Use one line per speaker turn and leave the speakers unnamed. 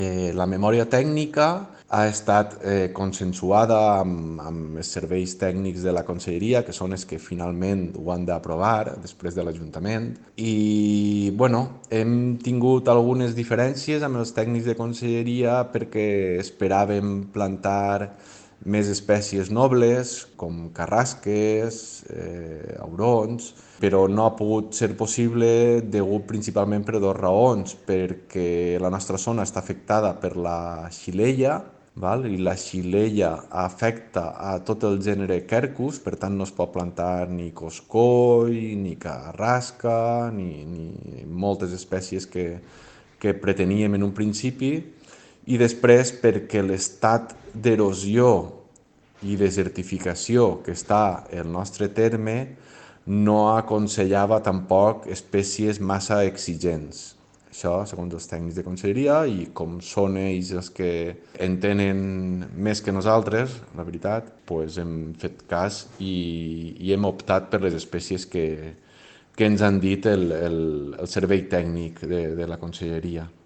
La memòria tècnica ha estat consensuada amb els serveis tècnics de la conselleria, que són els que finalment ho han d'aprovar després de l'Ajuntament. I bueno, hem tingut algunes diferències amb els tècnics de conselleria perquè esperàvem plantar més espècies nobles, com carrasques, aurons, però no ha pogut ser possible degut principalment per dues raons, perquè la nostra zona està afectada per la xilella, val? I la xilella afecta a tot el gènere Quercus, per tant no es pot plantar ni coscoll, ni carrasca, ni moltes espècies que preteníem en un principi, i després perquè l'estat d'erosió i desertificació que està el nostre terme no aconsellava tampoc espècies massa exigents. Això, segons els tècnics de conselleria, i com són ells els que entenen més que nosaltres, la veritat, doncs hem fet cas i hem optat per les espècies que ens han dit el servei tècnic de la conselleria.